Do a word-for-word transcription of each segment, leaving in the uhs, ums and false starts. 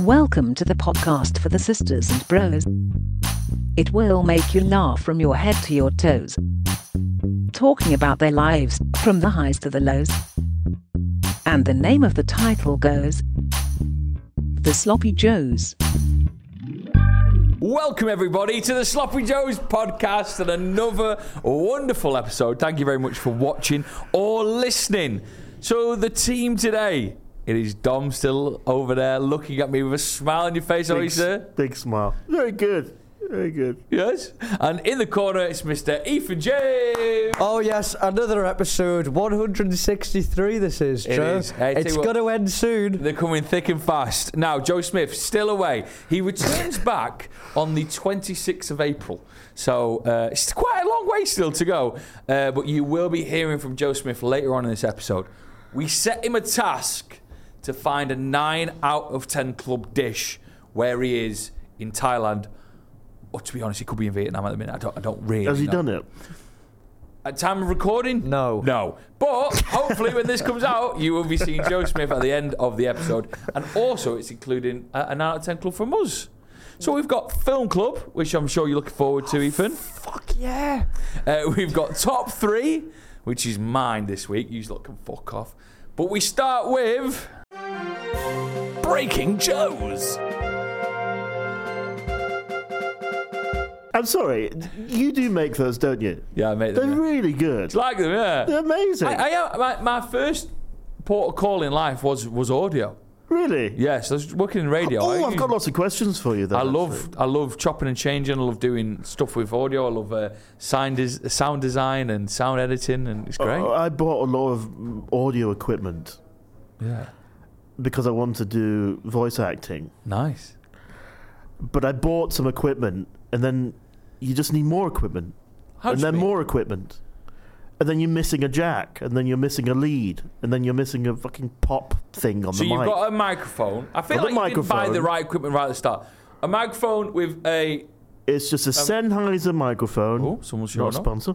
Welcome to the podcast for the sisters and bros. It will make you laugh from your head to your toes. Talking about their lives, from the highs to the lows. And the name of the title goes, The Sloppy Joes. Welcome everybody to the Sloppy Joes podcast and another wonderful episode. Thank you very much for watching or listening. So the team today, it is Dom still over there looking at me with a smile on your face, Big, are you, sir? Big smile. Very good. Very good. Yes. And in the corner, it's Mister Ethan James. Oh, yes, another episode. one hundred sixty-three this is, It Joe. is. Hey, it's what, going to end soon. They're coming thick and fast. Now, Joe Smith, still away. He returns back on the twenty-sixth of April. So uh, it's quite a long way still to go. Uh, but you will be hearing from Joe Smith later on in this episode. We set him a task to find a nine out of ten club dish where he is in Thailand. Or to be honest, he could be in Vietnam at the minute. I don't, I don't really Has he know. done it? At time of recording? No. No. But hopefully when this comes out, you will be seeing Joe Smith at the end of the episode. And also it's including a, a nine out of ten club from us. So we've got Film Club, which I'm sure you're looking forward to, Ethan. Fuck yeah. Uh, we've got Top three, which is mine this week. You lot can fuck off. But we start with... Breaking Joes. I'm sorry. You do make those, don't you? Yeah, I made They're them. Yeah. really good. It's like them, yeah. They're amazing. I, I am, my, my first port of call in life was, was audio. really? Yes, I was working in radio. Oh, I I've used- got lots of questions for you. Then, I love actually. I love chopping and changing. I love doing stuff with audio. I love uh, sound, des- sound design and sound editing, and it's great. Uh, I bought a lot of mm, audio equipment Yeah, because I wanted to do voice acting. nice. But I bought some equipment, and then you just need more equipment, How and do you then mean? more equipment, and then you're missing a jack, and then you're missing a lead, and then you're missing a fucking pop thing on So the you've mic. got a microphone. I feel Got like a you didn't buy microphone. the right equipment right at the start. A microphone with a It's just a Sennheiser microphone. oh, someone's showing Not a up. sponsor.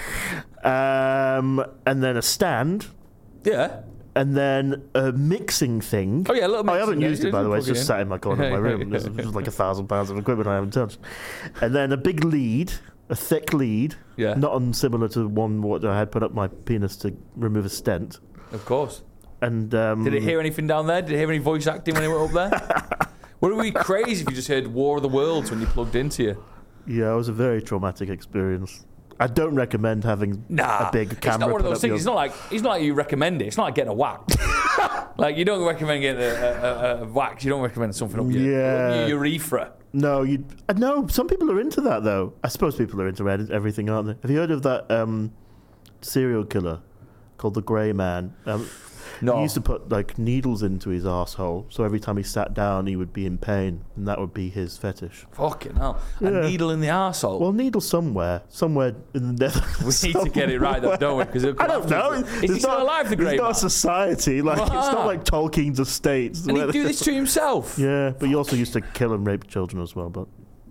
Um, and then a stand, Yeah. and then a mixing thing. Oh yeah, a little. I haven't mixing, used yeah, it, by the way. It's plug it just in. sat in my corner of my room. There's just like a thousand pounds of equipment I haven't touched. And then a big lead, a thick lead, Yeah, not unsimilar to one what I had put up my penis to remove a stent. of course. And um, Did it hear anything down there? Did it hear any voice acting when it went up there? Would it be crazy if you just heard War of the Worlds when you plugged into you? Yeah, it was a very traumatic experience. I don't recommend having Nah, a big it's camera. not one of put those up things. your- It's not like it's not like you recommend it. It's not like getting a whack. Like you don't recommend getting a, a, a, a whack. You don't recommend something up your, Yeah. your urethra. No, you. Uh, no, some people are into that though. I suppose people are into ed- everything, aren't they? Have you heard of that um, serial killer called the Grey Man? Um, No. He used to put like needles into his asshole, so every time he sat down, he would be in pain, and that would be his fetish. Fucking hell. A Yeah. needle in the arsehole. Well, needle somewhere, somewhere in the nether. we need to get it right, though, don't we? Because I don't know. Is he It's still not- alive, the Grey It's Man? not a society. Like it's Ah. not like Tolkien's estates. And where- he'd do this to himself. Yeah, but he also used to kill and rape children as well. But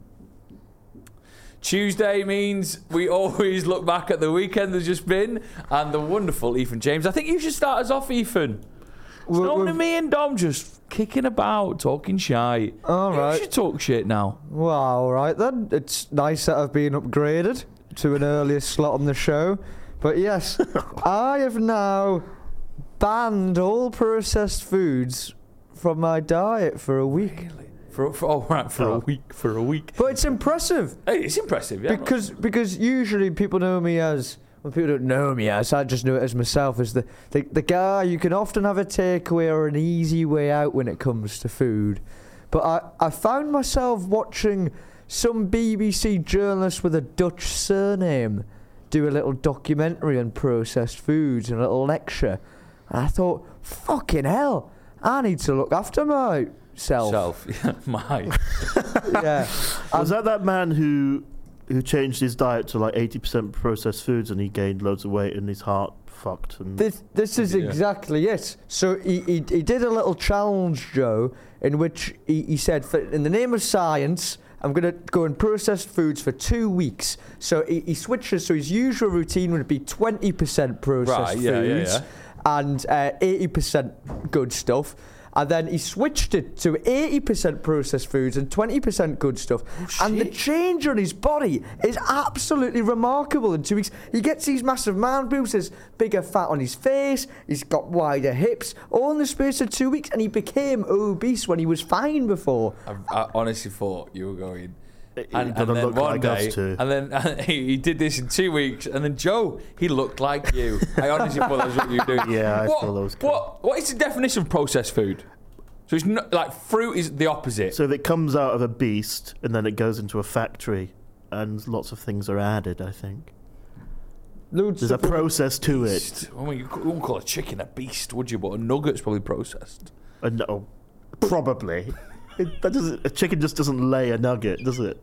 Tuesday means we always look back at the weekend that's just been and the wonderful Ethan James. I think you should start us off, Ethan. It's Well, normally well- me and Dom just kicking about, talking shite. All You right. should talk shit now. Well, all right then. It's nice that I've been upgraded to an earlier slot on the show. But yes, I have now banned all processed foods from my diet for a week. For, for oh right, for a Oh. week, for a week. But it's impressive Hey, it's impressive, yeah. because because usually people know me as well, people don't know me as I just know it as myself as the, the the guy you can often have a takeaway or an easy way out when it comes to food. But I, I found myself watching some B B C journalist with a Dutch surname do a little documentary on processed foods and a little lecture. And I thought, fucking hell, I need to look after myself. Self, yeah, my. Yeah. was that that man who who changed his diet to like eighty percent processed foods and he gained loads of weight and his heart fucked? And This this is Yeah. exactly it. So he, he he did a little challenge, Joe, in which he, he said, for, in the name of science, I'm going to go and process foods for two weeks. So he, he switches. So his usual routine would be twenty percent processed Right, yeah, yeah, foods yeah. and uh, eighty percent good stuff. And then he switched it to eighty percent processed foods and twenty percent good stuff. Oh, and the shit. change on his body is absolutely remarkable in two weeks. He gets these massive man boobs, there's bigger fat on his face, he's got wider hips, all in the space of two weeks, and he became obese when he was fine before. I, I honestly thought you were going. It And, doesn't and then look one like day, us two. and then and he, he did this in two weeks, and then Joe, he looked like you. I honestly thought that was what you were doing. Yeah, I what, saw those coming. What, what is the definition of processed food? So it's not like fruit is the opposite. So if it comes out of a beast and then it goes into a factory and lots of things are added, I think. Loads There's a of- process to it. Beast. Well, you wouldn't call a chicken a beast, would you? But a nugget's probably processed. Uh, no, probably. It, that doesn't, a chicken just doesn't lay a nugget, does it?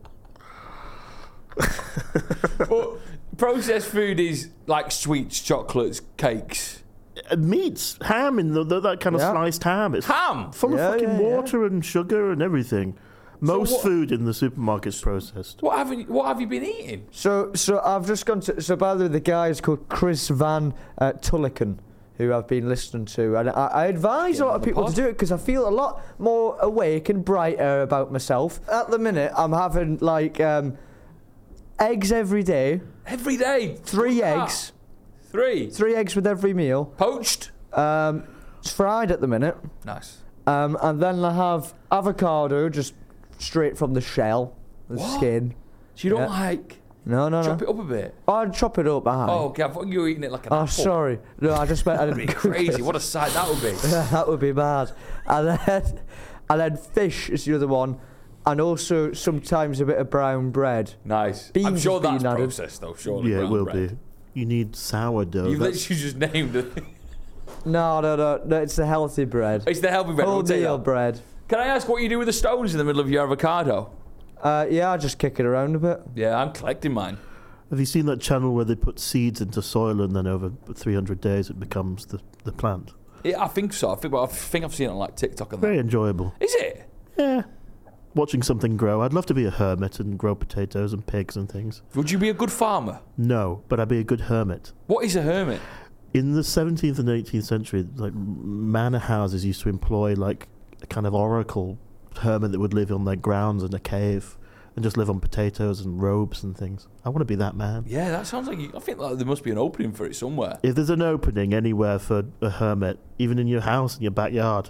But processed food is like sweets, chocolates, cakes. Uh, meats, ham, in the, the, that kind of Yeah. sliced ham. It's Ham! full Yeah, of fucking yeah, yeah. water and sugar and everything. Most what- food in the supermarket's processed. What have you, what have you been eating? So, so I've just gone to. So, by the way, the guy is called Chris Van uh, Tulliken, who I've been listening to, and I, I advise Get a lot him of on the people pod. to do it because I feel a lot more awake and brighter about myself. At the minute, I'm having like um, eggs every day, Every day. three Look at eggs, that. Three. three eggs with every meal. Poached. Um, it's fried at the minute, Nice. um, and then I have avocado just straight from the shell, the What? skin. So you don't Yeah. like No, no, chop no. it up a bit? I'd chop it up. Aye. Oh, okay. I thought you were eating it like an Oh, apple. sorry. No, I just meant I That'd didn't be cook crazy. it. What a sight that would be. That would be bad. And then, and then fish is the other one, and also sometimes a bit of brown bread. Nice. I'm Beans sure have been that's added. processed though. Surely. Yeah, it brown will bread. be. You need sourdough. You That's- literally just named it. No, no, no, no. It's the healthy bread. It's the healthy bread. We'll take Wholemeal that. bread. Can I ask what you do with the stones in the middle of your avocado? Uh, yeah, I just kick it around a bit. Yeah, I'm collecting mine. Have you seen that channel where they put seeds into soil and then over three hundred days it becomes the, the plant? Yeah, I think so. I think, well, I think I've seen it on like TikTok and that. Very enjoyable. Is it? Yeah. Watching something grow. I'd love to be a hermit and grow potatoes and pigs and things. Would you be a good farmer? No, but I'd be a good hermit. What is a hermit? In the seventeenth and eighteenth century, like manor houses used to employ like a kind of oracle hermit that would live on their grounds in a cave and just live on potatoes and robes and things. I want to be that man. Yeah, that sounds like you, I think like there must be an opening for it somewhere. If there's an opening anywhere for a hermit, even in your house, in your backyard,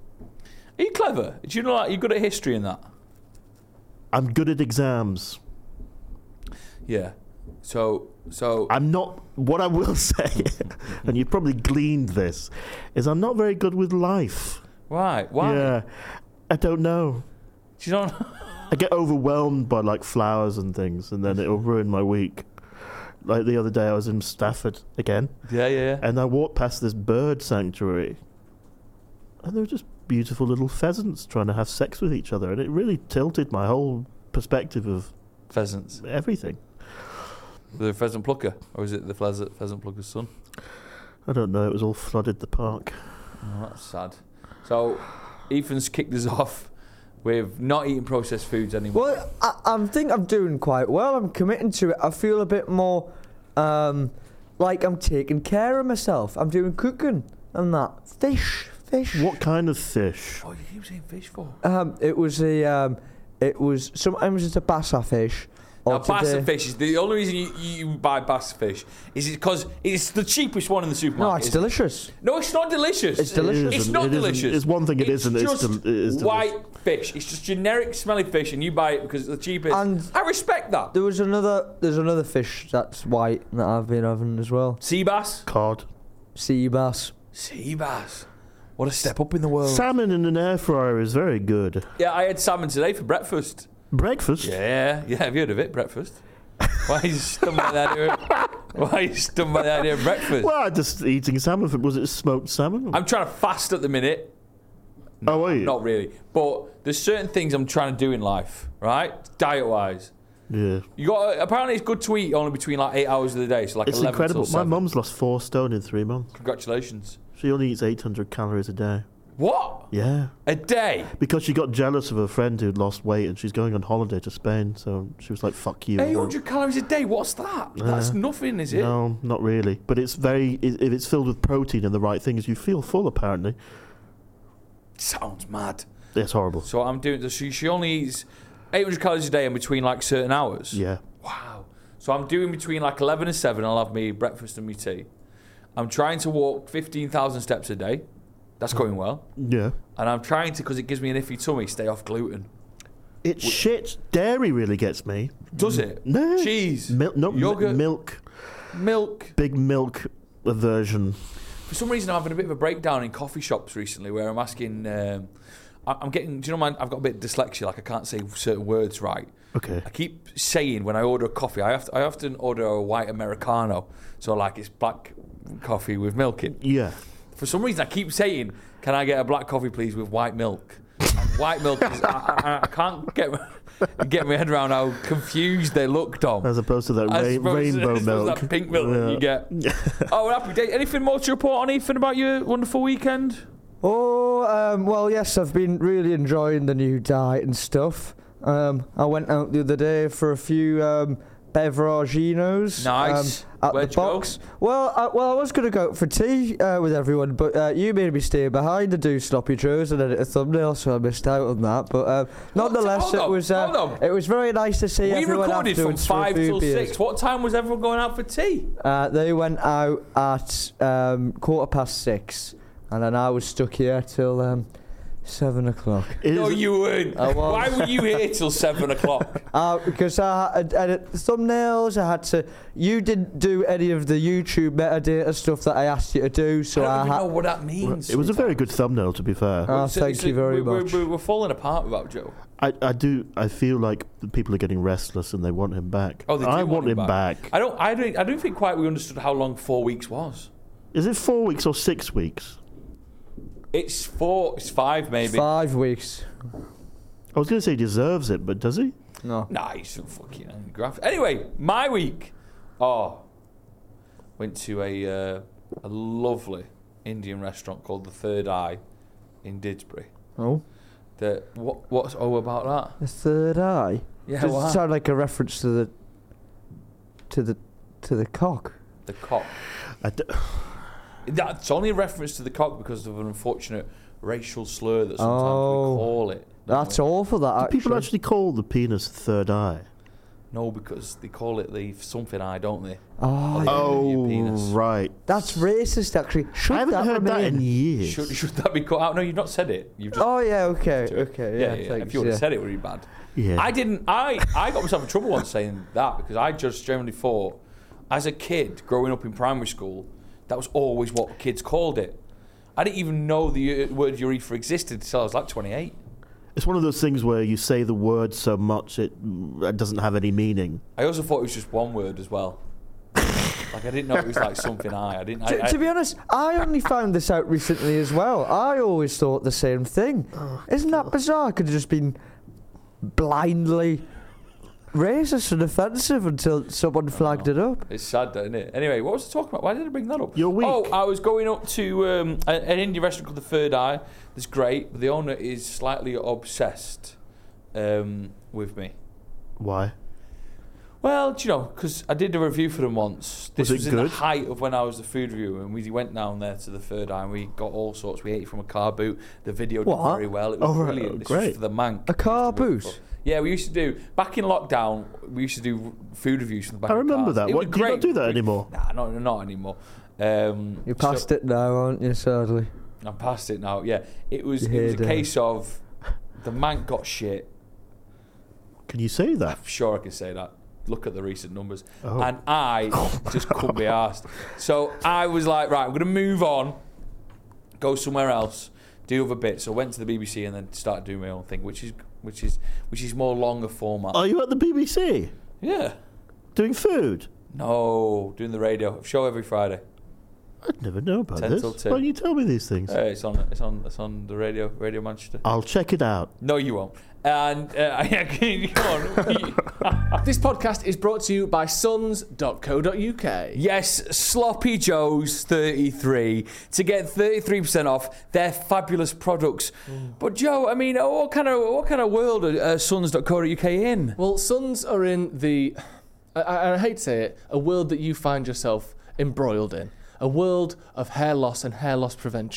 Are you clever? Do you know like you're good at history and that? I'm good at exams. Yeah. So so I'm not, what I will say, and you've probably gleaned this, is I'm not very good with life. why? Why? Yeah. I don't know. Do you don't I get overwhelmed by like flowers and things, and then it'll ruin my week. Like the other day, I was in Stafford again, Yeah, yeah, yeah. and I walked past this bird sanctuary, and there were just beautiful little pheasants trying to have sex with each other, and it really tilted my whole perspective of Pheasants. everything. The pheasant plucker, or is it the pheasant pheasant plucker's son? I don't know. It was all flooded the park. Oh, that's sad. So, Ethan's kicked us off with not eating processed foods anymore. Well, I, I think I'm doing quite well. I'm committing to it. I feel a bit more um, like I'm taking care of myself. I'm doing cooking and that. Fish, fish. What kind of fish? Oh, you keep saying fish for? Um, it was a, um, it was sometimes it's a bassa fish. Now, Or bassa today- fish is the only reason you, you buy bassa fish is it because it's the cheapest one in the No, supermarket. it's isn't it? delicious. No, it's not delicious. It's delicious. It It's isn't. not It isn't. delicious. It's one thing it it's isn't. It's just del- it is delicious. white fish. It's just generic smelly fish, and you buy it because it's the cheapest. And- I respect that. There was another. There's another fish that's white that I've been having as well. Sea bass. Cod. Sea bass. Sea bass. What a step up in the world. Salmon in an air fryer is very good. Yeah, I had salmon today for breakfast. Breakfast? Yeah, yeah. Have you heard of it? Breakfast. Why are you stunned by the idea? Of, why are you stunned by the idea of breakfast? Well, just eating salmon. Was it smoked salmon? I'm trying to fast at the minute. oh, are you? Not really, but there's certain things I'm trying to do in life, right? Diet-wise, Yeah. you got. Apparently, it's good to eat only between like eight hours of the day, so like It's eleven incredible. till My seven. mum's lost four stone in three months. Congratulations. She only eats eight hundred calories a day. What? Yeah. A day? Because she got jealous of her friend who'd lost weight and she's going on holiday to Spain, so she was like, fuck you. eight hundred calories a day? What's that? That's nothing, is it? No, not really. But it's very, i- if it's filled with protein and the right things, you feel full apparently. sounds mad. It's horrible. So I'm doing. So she only eats eight hundred calories a day in between like certain hours. Yeah. Wow. So I'm doing between like eleven and seven. I'll have me breakfast and me tea. I'm trying to walk fifteen thousand steps a day. That's going well. Yeah. And I'm trying to, because it gives me an iffy tummy, stay off gluten. It's shit. Dairy really gets me. Does it? No. Cheese. Mil- no, Yogurt. mi- milk. Milk. Big milk aversion. For some reason, I'm having a bit of a breakdown in coffee shops recently where I'm asking... Um, I- I'm getting... Do you know, man, I've got a bit of dyslexia. Like, I can't say certain words right. Okay. I keep saying when I order a coffee, I have to, I often order a white Americano. So, like, it's black coffee with milk in. Yeah. For some reason, I keep saying, can I get a black coffee, please, with white milk? And white milk is... I, I, I can't get... Get my head around how confused they look, Dom. As opposed to that As rain, opposed to- rainbow as opposed to milk. that pink milk that you get. Oh, happy day. Anything more to report on, Ethan, about your wonderful weekend? Oh, um, well, yes, I've been really enjoying the new diet and stuff. Um, I went out the other day for a few um, beveraginos. Nice. Um, at Where'd the you go? box. Well, I, well, I was going to go out for tea uh, with everyone, but uh, you made me stay behind to do sloppy joes and edit a thumbnail, so I missed out on that. But uh, nonetheless, hold it on, was hold uh, on. it was very nice to see We everyone recorded from afterwards for a five few till beers. six. What time was everyone going out for tea? Uh, they went out at um, quarter past six, and then I was stuck here till um, seven o'clock. It No, is- you weren't. I was. Why were you here till seven o'clock? Uh, because I had edit thumbnails, I had to. You didn't do any of the YouTube metadata stuff that I asked you to do, so I don't I, even had. know what that means. It was a very good thumbnail, to be fair. Oh, So- thank so you very we're, much. We're, we're falling apart without Joe. I, I do. I feel like the people are getting restless and they want him back. Oh, they do I want want him him back. back. I don't. I don't. I don't think quite we understood how long four weeks was. Is it four weeks or six weeks? It's four. It's five, maybe. Five weeks. I was going to say he deserves it, but does he? No. Nah, he's so fucking graph. Anyway, my week. Oh, went to a uh, a lovely Indian restaurant called the Third Eye in Didsbury. Oh. The what? What's oh about that? The third eye. Yeah, Does what? it sound like a reference to the to the to the cock? The cock. I d- That's only a reference to the cock because of an unfortunate racial slur that sometimes Oh. we call it. That's awful. That do actually. people actually call the penis third eye? No, because they call it the something eye, don't they? Oh, Oh, Oh, your penis. right. that's racist. Actually, should I haven't that heard that remain? in years. Should, should that be cut out? No, you've not said it. You've just Oh yeah. Okay. to it. Okay. Yeah. yeah, thanks, If you would have yeah. said it, it would be bad. yeah. I didn't. I, I got myself in trouble once saying that because I just generally thought, as a kid growing up in primary school, that was always what kids called it. I didn't even know the uh, word urethra existed until I was like twenty-eight. It's one of those things where you say the word so much it, it doesn't have any meaning. I also thought it was just one word as well. Like I didn't know it was like something I. I didn't. To, I, I, to be honest, I only found this out recently as well. I always thought the same thing. Isn't that bizarre? I could have just been blindly racist and offensive until someone flagged it up. It's sad, isn't it? Anyway, what was I talking about? Why did I bring that up? Your week. Oh, I was going up to um, a- an Indian restaurant called the Third Eye. It's great, but the owner is slightly obsessed um, with me. Why? Well, do you know, because I did a review for them once. This Was it was in the good? height of when I was the food reviewer, and we went down there to the Third Eye, and we got all sorts. We ate from a car boot. The video did What? very well. It was Oh, right. brilliant. This Great. was for the Mank. A car we used to work boot? for. Yeah, we used to do back in lockdown. We used to do food reviews from the back. I of remember cars. that. It What, was do you not great. do that anymore? Nah, not not anymore. Um, You're past it now, aren't you, sadly? I'm past it now. Yeah, it was. You It was a heard, uh, case of the Mank got shit. Can you say that? I'm sure I can say that. Look at the recent numbers. Oh. And I just couldn't be asked. So I was like, right, I'm going to move on, go somewhere else, do other bits. So I went to the B B C and then started doing my own thing, which is which is which is more longer format. Are you at the B B C Yeah. doing food? No, doing the radio show every Friday. I'd never know about ten this. till two. Why don't you tell me these things? Uh, it's on. It's on. It's on the radio. Radio Manchester. I'll check it out. No, you won't. And uh, yeah, come on. This podcast is brought to you by sons dot co dot uk. Yes, Sloppy Joe's thirty-three to get thirty-three percent off their fabulous products. But Joe, I mean, what kind of what kind of world are uh, sons dot co dot uk in? Well, Sons are in the, I, I, I hate to say it, a world that you find yourself embroiled in. A world of hair loss and hair loss prevention.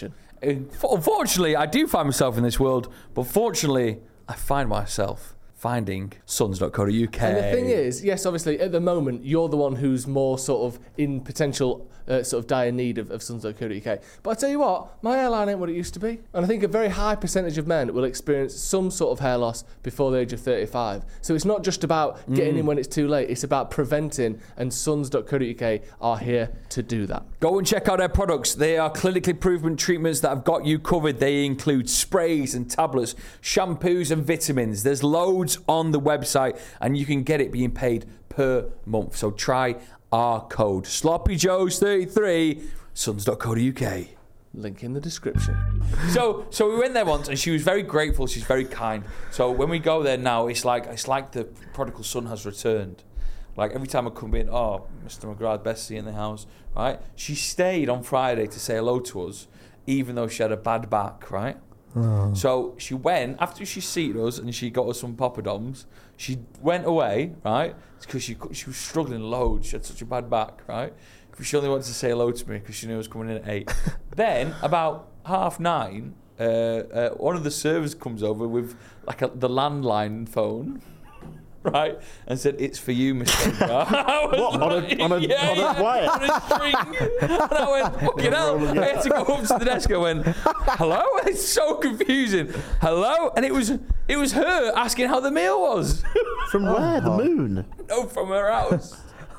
unfortunately, I do find myself in this world, but fortunately, I find myself finding sons dot co dot U K. And the thing is, yes, obviously, at the moment, you're the one who's more sort of in potential uh, sort of dire need of, of sons dot co dot U K. But I tell you what, my hairline ain't what it used to be. And I think a very high percentage of men will experience some sort of hair loss before the age of thirty-five. So it's not just about getting Mm. in when it's too late, it's about preventing, and sons dot co dot U K are here to do that. Go and check out their products. They are clinically proven treatments that have got you covered. They include sprays and tablets, shampoos and vitamins. There's loads on the website, and you can get it being paid per month. So try our code Sloppy Joes thirty-three, sons dot co dot U K. Link in the description. So, so we went there once, and she was very grateful. She's very kind. So when we go there now, it's like it's like the prodigal son has returned. Like every time I come in, oh, Mister McGrath, Bessie in the house, right? She stayed on Friday to say hello to us, even though she had a bad back, right? Oh. So she went, after she seated us and she got us some poppadoms, she went away, right? Because she she was struggling loads. She had such a bad back, right? She only wanted to say hello to me because she knew I was coming in at eight. Then, about half nine, uh, uh, one of the servers comes over with like a, the landline phone. Right, and said, "It's for you, Mister McGrath." What, on a- on a- yeah, on a yeah, wire? on a string. And I went, "Fucking hell!" I had to go up to the desk. I went, "Hello?" It's so confusing. Hello, and it was it was her asking how the meal was. From where? The moon? No, from her house,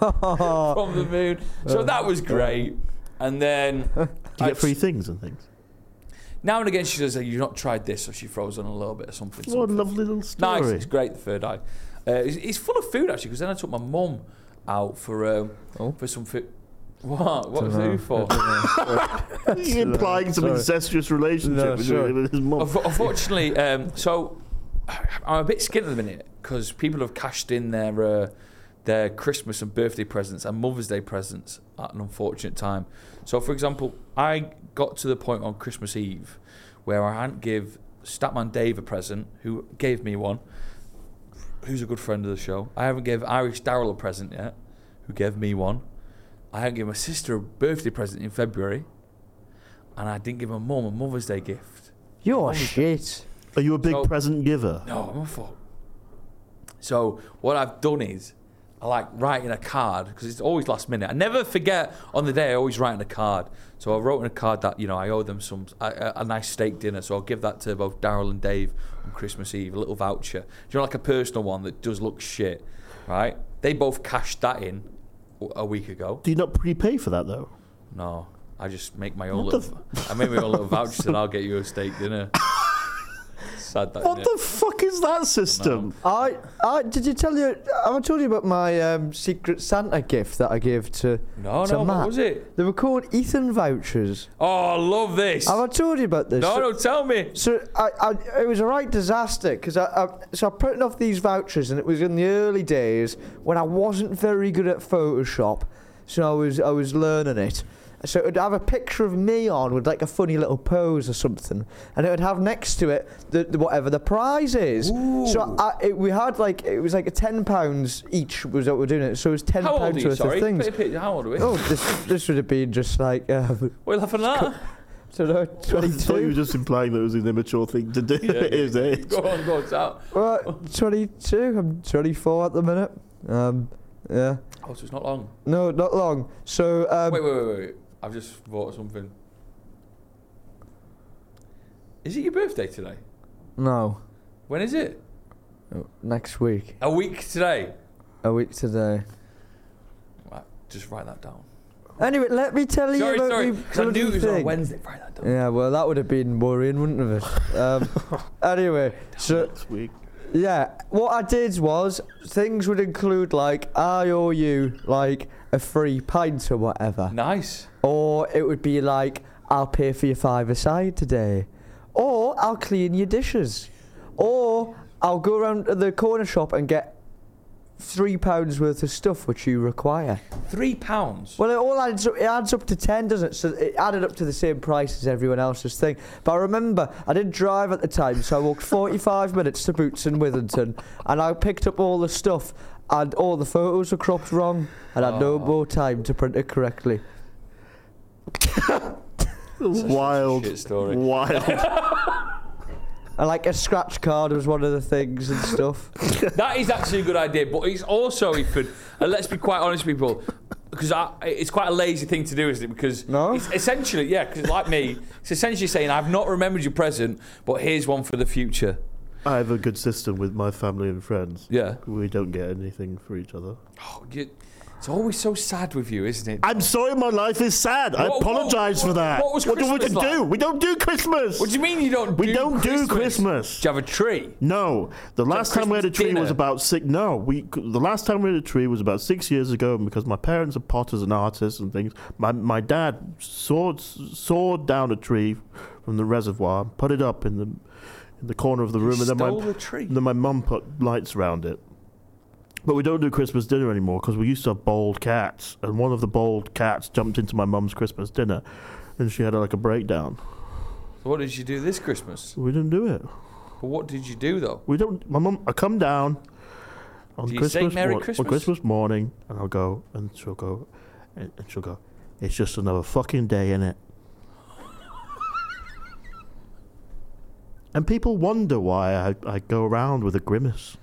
from the moon. So that was great. And then Do you I- get free things and things? now and again she says, "You've not tried this," so she throws on a little bit of something. What a something. lovely little Nice, story. it's great, the third eye. Uh, it's, it's full of food, actually, because then I took my mum out for um, Oh. for some food. What? What was it for? Are you implying some Sorry. incestuous relationship No, with, sorry. with his mum? Unf- Unfortunately, um, so I'm a bit skint at the minute because people have cashed in their uh, their Christmas and birthday presents and Mother's Day presents at an unfortunate time. So, for example, I got to the point on Christmas Eve where I hadn't give Statman Dave a present, who gave me one, who's a good friend of the show. I haven't gave Irish Daryl a present yet, who gave me one. I haven't given my sister a birthday present in February, and I didn't give my mum a Mother's Day gift. You're shit. Are you a big So- present giver? No, I'm a fuck. So what I've done is I like writing a card because it's always last minute. I never forget on the day. I always write in a card. So I wrote in a card that you know I owe them some a, a, a nice steak dinner. So I'll give that to both Daryl and Dave on Christmas Eve. A little voucher. Do you know, like a personal one that does look shit, right? They both cashed that in a week ago. Do you not prepay for that, though? No, I just make my own What the little. I made my own little voucher and I'll get you a steak dinner. Sad that. What innit? the fuck is that system? I, I did you tell you? Have I told you about my um, secret Santa gift that I gave to? No, to no. Matt? What was it? They were called Ethan vouchers. Oh, I love this. Have I told you about this? No, So- no, tell me. So I, I, it was a right disaster because I, I, so I printed off these vouchers, and it was in the early days when I wasn't very good at Photoshop, so I was, I was learning it. So it would have a picture of me on with like a funny little pose or something, and it would have next to it the, the whatever the prize is. Ooh. So I, it, we had like it was like a ten pounds each was what we're doing it. So it was ten How old are pounds you? worth Sorry, of things. P- p- how old are we? Oh, this this would have been just like uh, What are you laughing at? so no, I thought you were twenty-two. just implying that it was an immature thing to do Yeah, at his age. Go on, go on, out. Well, twenty-two. I'm twenty-four at the minute. Um, yeah. Oh, so it's not long. No, not long. So um, wait, wait, wait, wait. I've just thought of something. Is it your birthday today? no, When is it? Oh, next week. A week today. A week today. Right, just write that down. Anyway, let me tell you Sorry, about sorry. the 'cause I knew it was thing. on Wednesday. Write that down. Yeah, well, that would have been worrying, wouldn't it? Um, anyway, so Next week. yeah, what I did was things would include like I owe you like a free pint or whatever. Nice. Or it would be like, I'll pay for your five-a-side today. Or I'll clean your dishes. Or I'll go around to the corner shop and get three pounds worth of stuff which you require. Three pounds. Well, it all adds up, it adds up to ten, doesn't it? So it added up to the same price as everyone else's thing. But I remember, I didn't drive at the time, so I walked forty-five minutes to Boots in Withington, and I picked up all the stuff, and all the photos were cropped wrong, and I had no Oh. more time to print it correctly. Wild. Shit story. Wild. And like a scratch card was one of the things and stuff. That is actually a good idea, but it's also, Ethan, and let's be quite honest, people, because it's quite a lazy thing to do, isn't it? Because No? it's essentially, yeah, because like me, it's essentially saying, I've not remembered your present, but here's one for the future. I have a good system with my family and friends. Yeah. We don't get anything for each other. Oh, you, it's always so sad with you, isn't it? I'm sorry my life is sad. I What- apologise what- for that. what was do we Christmas do? like? We don't do Christmas. What do you mean you don't We do don't Christmas? do Christmas. Do you have a tree? No, the last time we had a Christmas tree was dinner? about six. No, we the last time we had a tree was about six years ago, and because my parents are potters and artists and things, my my dad sawed sawed down a tree from the reservoir, put it up in the in the corner of the room, and then Stole my the tree. and then my mum put lights around it. But we don't do Christmas dinner anymore because we used to have bald cats, and one of the bald cats jumped into my mum's Christmas dinner, and she had like a breakdown. So what did you do this Christmas? We didn't do it. But what did you do though? We don't. My mum, I come down on Do you say Christmas Merry mor- Christmas? on Christmas morning, and I'll go, and she'll go, and, and she'll go. It's just another fucking day, innit? And people wonder why I, I go around with a grimace.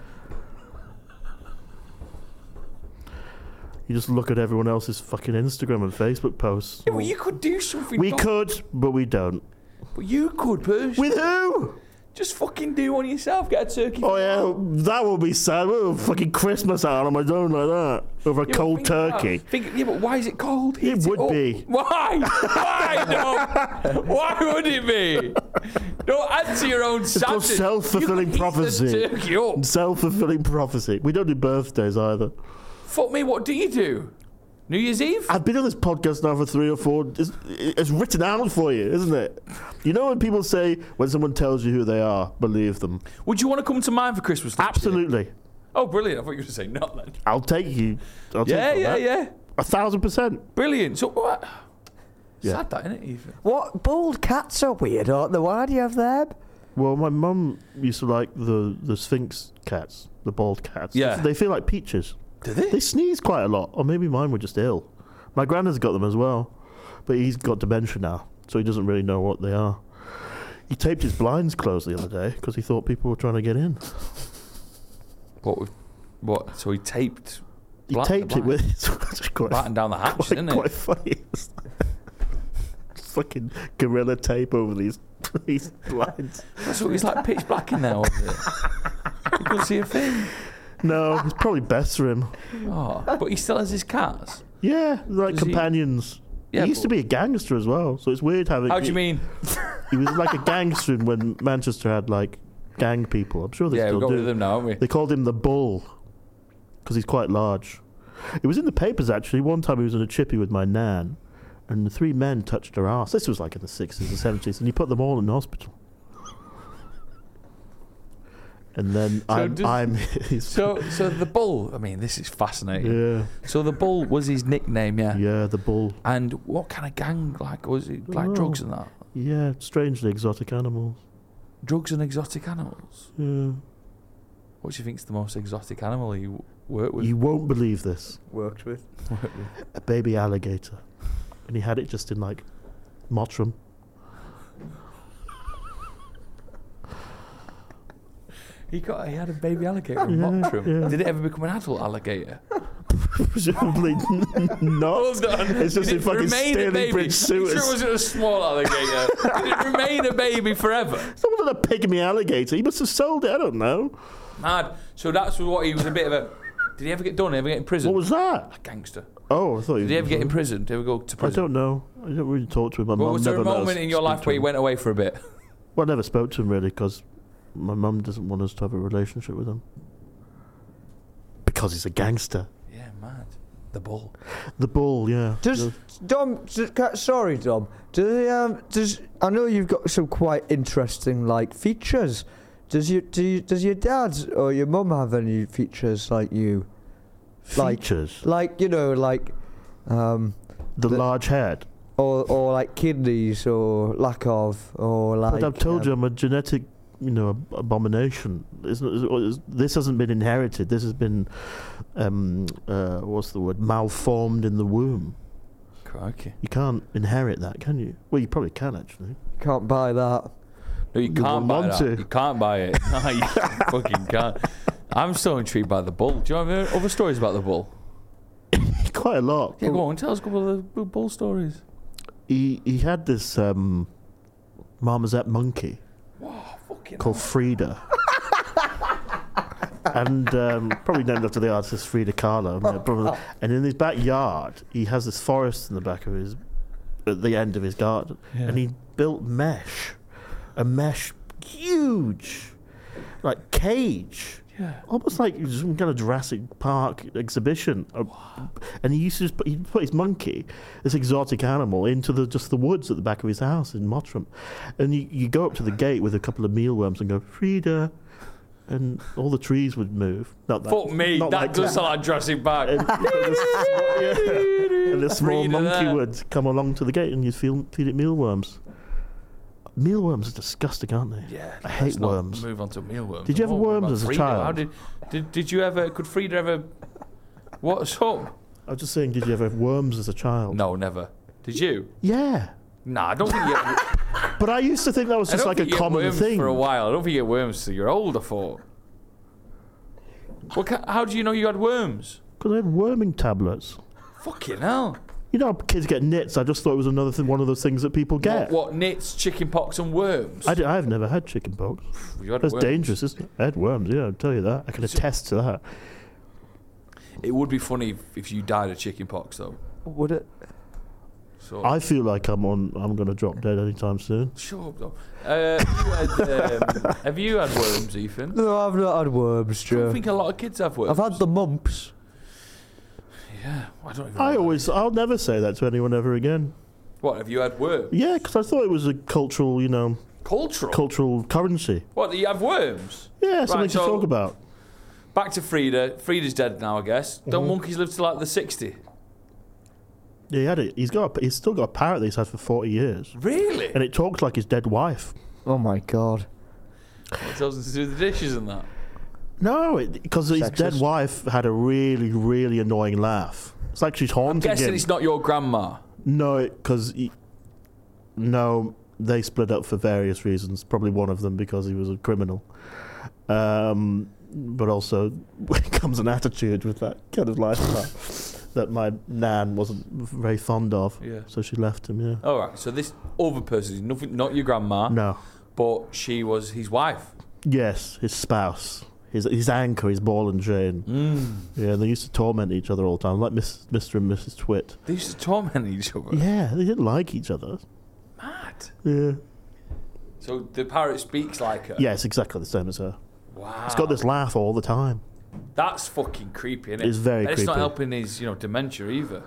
You just look at everyone else's fucking Instagram and Facebook posts. Yeah, well, you could do something. We don't- could, but we don't. But you could, Persh. With who? Just fucking do one yourself. Get a turkey. Oh yeah, that would be sad. We'll fucking Christmas out on my own like that over a Yeah, but cold think about turkey. it. Think, yeah, but why is it cold? It Heat would up. be. Why? Why? No. Why would it be? Don't answer your own It's called sadness. self-fulfilling You could heat prophecy. the turkey up. Self-fulfilling prophecy. We don't do birthdays either. Fuck me. What do you do? New Year's Eve? I've been on this podcast now for three or four. It's, it's written out for you, isn't it? You know when people say when someone tells you who they are, believe them. Would you want to come to mine for Christmas? next year? Absolutely. Oh, brilliant. I thought you were going to say not then. I'll take you. I'll take Yeah, you on yeah, that. yeah. A thousand percent. Brilliant. So what? Yeah. Sad that, isn't it, Ethan? What? Bald cats are weird, aren't they? Why do you have them? Well, my mum used to like the, the Sphinx cats, the bald cats. Yeah. They feel like peaches. Do they? They sneeze quite a lot, or maybe mine were just ill. My granddad's got them as well, but he's got dementia now, so he doesn't really know what they are. He taped his blinds closed the other day because he thought people were trying to get in. What? with- What? So he taped. He Bla- taped the it with it's quite, batten down the hatch, quite, isn't it? quite funny. Fucking gorilla tape over these these blinds. So he's like pitch black in there, wasn't it? You couldn't see a thing. No, it's probably best for him. Oh, but he still has his cats. Yeah, like Does he- companions. Yeah, he used to but- be a gangster as well, so it's weird having. How do you mean? He was like a gangster when Manchester had like gang people. I'm sure they Yeah, still we've got do. rid of them now, haven't we? They called him the Bull because he's quite large. It was in the papers actually. One time he was in a chippy with my nan, and the three men touched her ass. This was like in the sixties and seventies, and he put them all in hospital. And then So I'm, does- I'm his. So, so the bull. I mean, this is fascinating. yeah, So the bull was his nickname, yeah. yeah, the Bull. And what kind of gang? Like, was it like Oh. drugs and that? Yeah, strangely exotic animals. Drugs and exotic animals. Yeah. What do you think's the most exotic animal you work with? You won't believe this. Worked with. A baby alligator, and he had it just in like Mottram. He got. He had a baby alligator in Yeah, Mottram. yeah. Did it ever become an adult alligator? Presumably not. Hold on. It's just Did in it fucking remain a Stirling baby? Bridge You sewers. sure it wasn't a small alligator? Did it remain a baby forever? It wasn't a pygmy alligator. He must have sold it. I don't know. Mad. So that's what he was a bit of a. Did he ever get done? Ever get in prison? What was that? A gangster. Oh, I thought he Did was. he ever get in prison? Did he ever go to I prison? don't know. I don't really talk to him. My Well, mum was there a never let us moment in your speak life to where you him. went away for a bit? Well, I never spoke to him really because my mum doesn't want us to have a relationship with him. Because he's a gangster. Yeah, mad. The bull. The Bull, yeah. Does The- Dom? Does, ca- sorry, Dom. Do they, um? Does I know you've got some quite interesting like features. Does you do? You, does your dad or your mum have any features like you? Like- features. Like you know, like, um, The, the- large head. or or like kidneys or lack of or like. But I've told um, you I'm a genetic, you know, ab- abomination. It's not, it's, this hasn't been inherited. This has been, um, uh, what's the word? Malformed in the womb. Crikey. You can't inherit that, can you? Well, you probably can actually. Can't buy that. No, you You can't buy want that. to. You can't buy it. No, you fucking can't. I'm so intrigued by the bull. Do you have any other stories about the bull? Quite a lot. Yeah, go on. Tell us a couple of the bull stories. He he had this um, marmoset monkey Wow, fucking called Frida. And um, probably named after the artist Frida Kahlo. yeah, probably. And in his backyard, he has this forest in the back of his, at the end of his garden, Yeah. and he built mesh, a mesh huge, like cage, Yeah. almost like some kind of Jurassic Park exhibition. Uh, And he used to just put, he'd put his monkey, this exotic animal, into the just the woods at the back of his house in Mottram, and you, you go up to the gate with a couple of mealworms and go Frida. And all the trees would move. Not that, Fuck me, not that like does sound like Jurassic Park. And, and, a, and a small Frida monkey there. would come along to the gate and you'd feel, feed it mealworms. Mealworms are disgusting, aren't they? Yeah, I let's hate not worms. Move on to mealworms. Did you have What worms about as a Frida? child? How did, did did you ever? Could Frida ever? What's up? I was just saying, did you ever have worms as a child? No, never. Did you? Yeah. Nah, I don't think you. Had, But I used to think that was I just don't like a think you had common worms thing. for a while. I don't think you had worms till you're old. I thought. What? ca- How do you know you had worms? Because I had worming tablets. Fucking hell. You know how kids get nits? I just thought it was another thing, one of those things that people get. What, what nits, chicken pox, and worms? I d- I've never had chicken pox. You had That's worms. dangerous, isn't it? I had worms, yeah, I'll tell you that. I can attest to that. It would be funny if, if you died of chicken pox, though. Would it? So I feel like I'm on. I'm going to drop dead anytime soon. shut up, though. Uh, have, you had, um, have you had worms, Ethan? No, I've not had worms, I don't Joe. think a lot of kids have worms. I've had the mumps. Yeah, I don't even. I know. always. I'll never say that to anyone ever again. What have you had worms? Yeah, because I thought it was a cultural, you know, Cultural. cultural currency. What? You have worms? Yeah, something Right, to so- talk about. Back to Frida. Frida's dead now, I guess. Don't Mhm. monkeys live to like the sixty? Yeah, he had it. He's got. A, he's still got a parrot that he's had for forty years, Really? and it talks like his dead wife. Oh my god. It tells them to do the dishes and that. No, because his Sexist. dead wife had a really, really annoying laugh. It's like she's I'm haunting guessing him. it's not your grandma. No, because no, they split up for various reasons. Probably one of them because he was a criminal. Um, but also comes an attitude with that kind of lifestyle that my nan wasn't very fond of. Yeah. So she left him. Yeah. All right. So this other person is nothing, not your grandma, No. but she was his wife. Yes, his spouse, his his anchor, his ball and chain. Mm. Yeah, they used to torment each other all the time, like Miss, Mister and Missus Twit. They used to torment each other. Yeah, they didn't like each other. Mad. Yeah. So the parrot speaks like her. Yeah, it's exactly the same as her. Wow. It's got this laugh all the time. That's fucking creepy, isn't it? It's very and it's not creepy. helping his, you know, dementia either.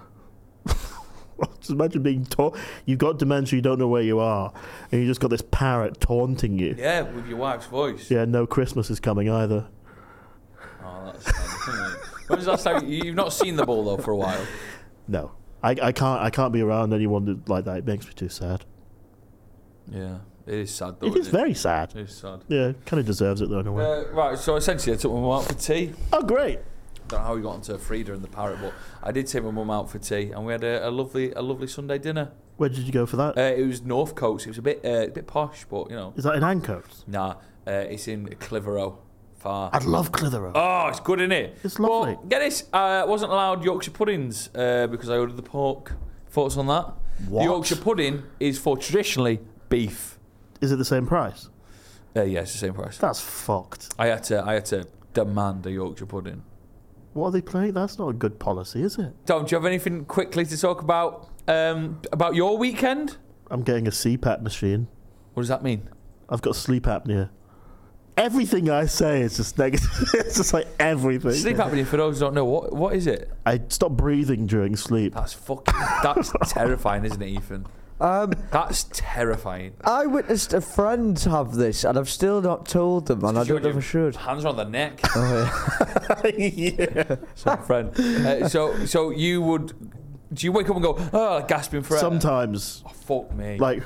Just imagine being taught. You've got dementia, you don't know where you are, and you just got this parrot taunting you. Yeah, with your wife's voice. Yeah, no Christmas is coming either. Oh, that's sad, isn't it? When was the last time you- you've not seen the bull though for a while? No, I, I can't. I can't be around anyone that- like that. It makes me too sad. Yeah, it is sad though. It is isn't very sad. It is sad. Yeah, kind of deserves it though in a way. Uh, right, so essentially I took my mum out for tea. Oh, great. Don't know how we got onto Frida and the parrot, but I did take my mum out for tea, and we had a, a lovely, a lovely Sunday dinner. Where did you go for that? Uh, it was North Coast. It was a bit, uh, a bit posh, but you know, Is that in Ancoats? nah. Uh, it's in Clitheroe, far. I love Clitheroe. Oh, it's good, isn't it? It's lovely. Well, get this. I uh, wasn't allowed Yorkshire puddings uh, because I ordered the pork. Thoughts on that? What? The Yorkshire pudding is for traditionally beef. Is it the same price? Uh, yeah, it's the same price. That's fucked. I had to, I had to demand a Yorkshire pudding. What are they playing? That's not a good policy, is it? Tom, do you have anything quickly to talk about um, about your weekend? I'm getting a C PAP machine. What does that mean? I've got sleep apnea. Everything I say is just negative. It's just like everything. Sleep apnea, for those who don't know, what what is it? I stop breathing during sleep. That's fucking. That's terrifying, isn't it, Ethan? Um, That's terrifying. I witnessed a friend have this, and I've still not told them, and I don't know if I should. Hands on the neck. Oh, yeah. Yeah. Some friend. Uh, so, so you would. Do you wake up and go, oh, like gasping for air? Sometimes, Oh, fuck me. like,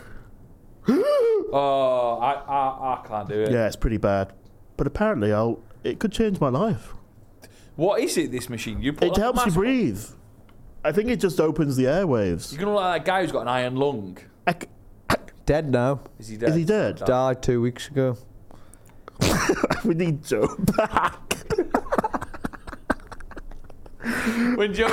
oh, I, I, I can't do it. yeah, it's pretty bad. But apparently, I'll. It could change my life. What is it? This machine? You put It like a helps you mask on? breathe. I think it just opens the airwaves. You're gonna look like that guy who's got an iron lung. I c- Dead now. Is he dead? Is he dead? Died two weeks ago. we need Joe back. When Joe.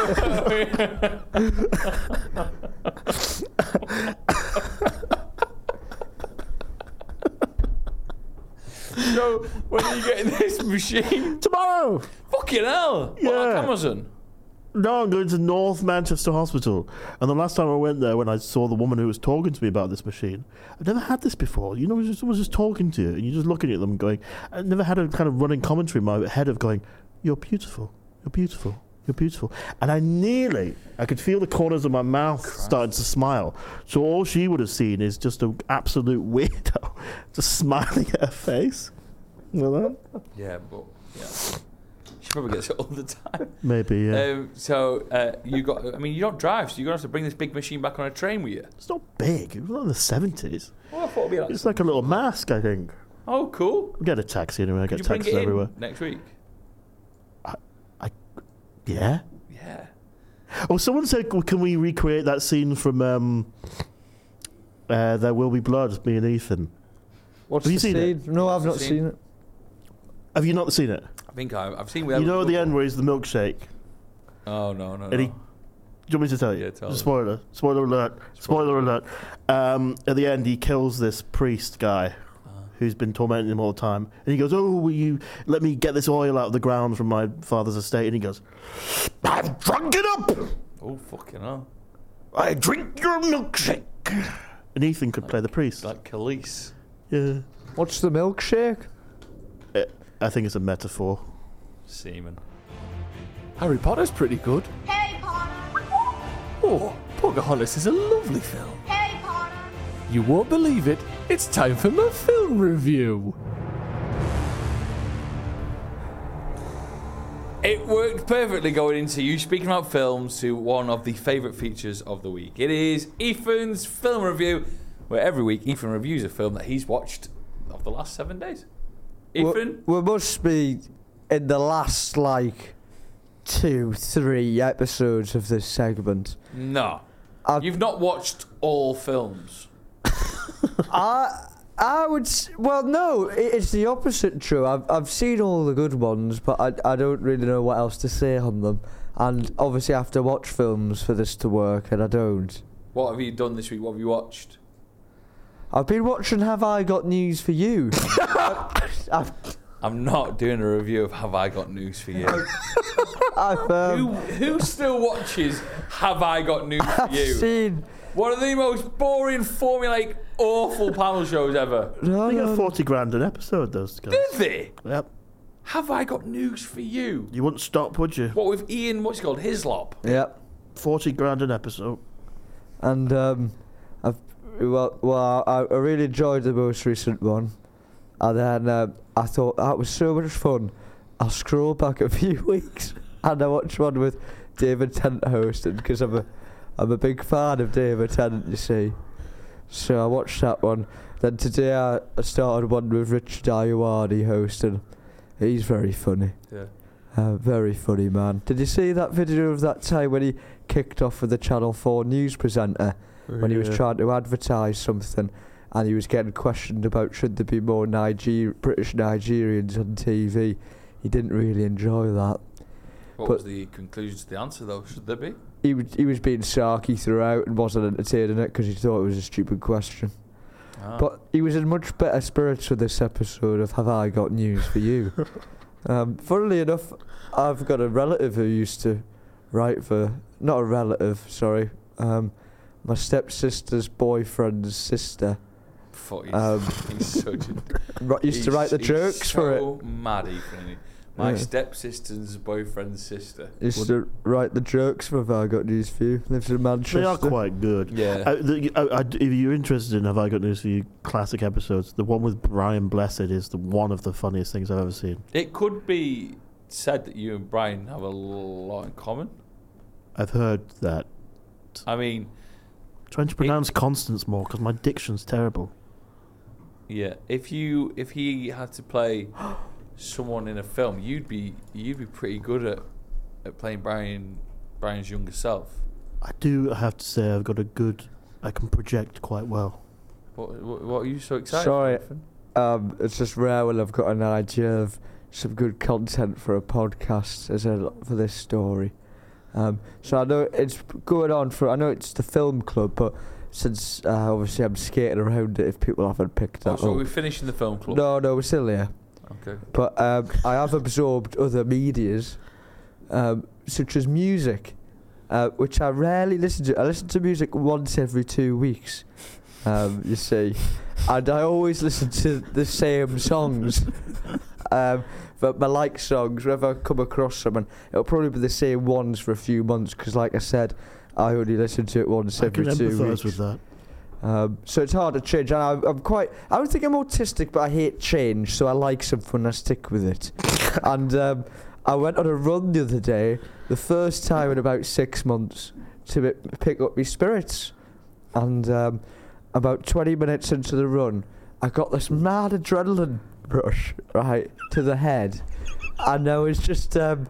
So, when are you getting this machine? Tomorrow. Fucking hell! What, Yeah. like Amazon? No, I'm going to North Manchester Hospital. And the last time I went there, when I saw the woman who was talking to me about this machine, I've never had this before. You know, just, someone's just talking to you, and you're just looking at them going, I've never had a kind of running commentary in my head of going, you're beautiful, you're beautiful, you're beautiful. And I nearly, I could feel the corners of my mouth Christ. starting to smile. So all she would have seen is just an absolute weirdo just smiling at her face. You know that? Yeah, but yeah, she probably gets it all the time. Maybe, yeah. Um, so uh, you got. I mean, you don't drive, so you're gonna have to bring this big machine back on a train with you. It's not big. It was not in the seventies. Well, I thought it'd be like. It's like a little mask, I think. Oh, cool. I'll get a taxi anyway. I Could get you bring taxis it in everywhere. next week? Yeah. Yeah. Oh, someone said, well, can we recreate that scene from um, uh, There Will Be Blood, me and Ethan? What's Have you the seen it? scene? No, I've not Seen? seen it. Have you not seen it? I think I've, I've seen. You know at the end where he's the milkshake? Oh no no And no. he, do you want me to tell you? Yeah, tell me. Spoiler. Spoiler alert. Spoiler alert. Um, at the end, he kills this priest guy who's been tormenting him all the time. And he goes, oh, will you let me get this oil out of the ground from my father's estate? And he goes, I've drunk it up! Oh fucking hell! I drink your milkshake. And Ethan could play the priest. Like Khalees. Yeah. What's the milkshake? Uh, I think it's a metaphor. Seaman. Harry Potter's pretty good. Harry Potter. Oh, Pocahontas is a lovely film. Harry Potter. You won't believe it. It's time for my film review. It worked perfectly going into you speaking about films to one of the favourite features of the week. It is Ethan's film review, where every week Ethan reviews a film that he's watched of the last seven days. Ethan? We, we must be in the last, like, two, three episodes of this segment. No. I've- You've not watched all films. I I would s- well no, i- it's the opposite true. I've I've seen all the good ones, but I I don't really know what else to say on them. And obviously I have to watch films for this to work, and I don't. What have you done this week? What have you watched? I've been watching Have I Got News for You? I've, I'm not doing a review of Have I Got News for You. I've, um, who, who still watches Have I Got News for I've You? seen. One of the most boring, formulaic, awful panel shows ever. No, They get no, forty grand an episode, those guys. Did they? Yep. Have I Got News for You? You wouldn't stop, would you? What with Ian, what's he called? Hislop? Yep. forty grand an episode. And um, I've well, well, I, I really enjoyed the most recent one, and then um, I thought that was so much fun. I'll scroll back a few weeks, and I watched one with David Tennant hosting because I'm a, I'm a big fan of David Tennant, you see. So I watched that one. Then today I, I started one with Richard Ayoade hosting. He's very funny. Yeah. Uh, very funny, man. Did you see that video of that time when he kicked off with the Channel four news presenter when he was Yeah. trying to advertise something, and he was getting questioned about should there be more Niger- British Nigerians on T V? He didn't really enjoy that. What But- was the conclusion to the answer, though? Should there be? He was, he was being sarky throughout and wasn't entertaining it because he thought it was a stupid question. Ah. But he was in much better spirits for this episode of Have I Got News for You? um, funnily enough, I've got a relative who used to write for, not a relative, sorry, um, my stepsister's boyfriend's sister. Fuck, he's, um, he's such a... ri- Used to he's- write the he's jokes for it. so mad, Ethan. isn't he? My Yeah. stepsister's boyfriend's sister. Used to write the jokes for Have I Got News for You. Lives in Manchester. They are quite good. Yeah. Uh, the, I, I, if you're interested in Have I Got News for You classic episodes, the one with Brian Blessed is the one of the funniest things I've ever seen. It could be said that you and Brian have a lot in common. I've heard that. I mean, Trying to pronounce Constance more because my diction's terrible. yeah. If you if he had to play someone in a film, you'd be you'd be pretty good at at playing Brian Brian's younger self. I do have to say I've got a good... I can project quite well. What, what, what are you so excited Sorry. for? Um, it's just rare when I've got an idea of some good content for a podcast as a for this story. Um, so I know it's going on for. I know it's the film club, but since uh, obviously I'm skating around it, if people haven't picked that Oh, so up. we're finishing the film club? No, no, we're still here. Okay. But um, I have absorbed other medias, um, such as music, uh, which I rarely listen to. I listen to music once every two weeks. Um, you see, and I always listen to the same songs. um, but my like songs, whenever I come across them, and it'll probably be the same ones for a few months, because like I said, I only listen to it once I every can two empathise weeks. with that. Um, so it's hard to change, and I, I'm quite. I don't think I'm autistic, but I hate change. So I like something, I stick with it. and um, I went on a run the other day, the first time in about six months, to m- pick up my spirits, and. Um, About twenty minutes into the run, I got this mad adrenaline rush, right, to the head. And I was just, um,